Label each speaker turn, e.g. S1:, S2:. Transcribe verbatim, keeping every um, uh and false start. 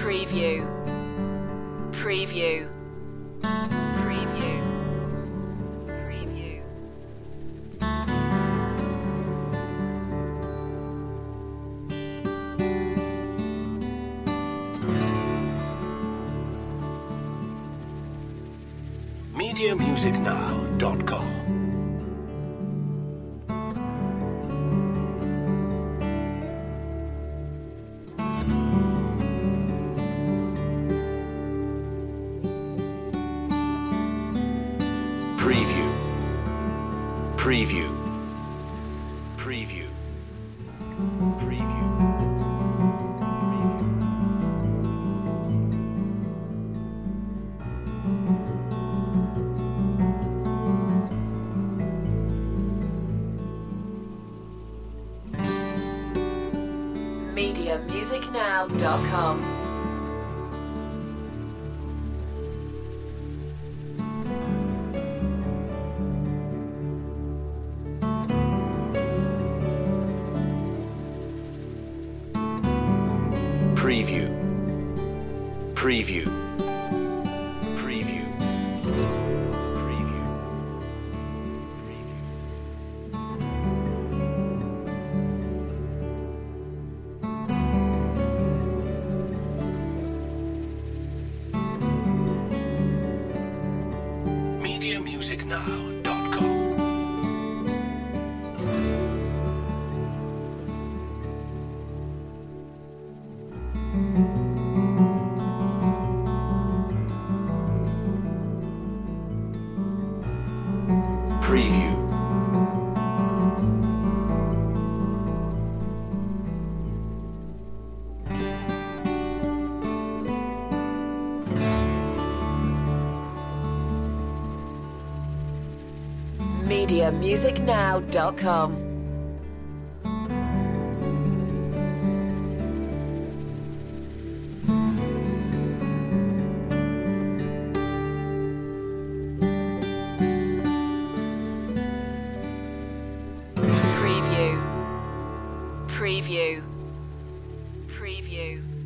S1: Preview. Preview. Preview. Preview.
S2: media music now dot com. Preview. Preview. Preview. Preview.
S1: media music now dot com.
S2: Preview. Preview. Preview. Preview. media music now dot com. Preview.
S1: media music now dot com. Preview. Preview. Preview.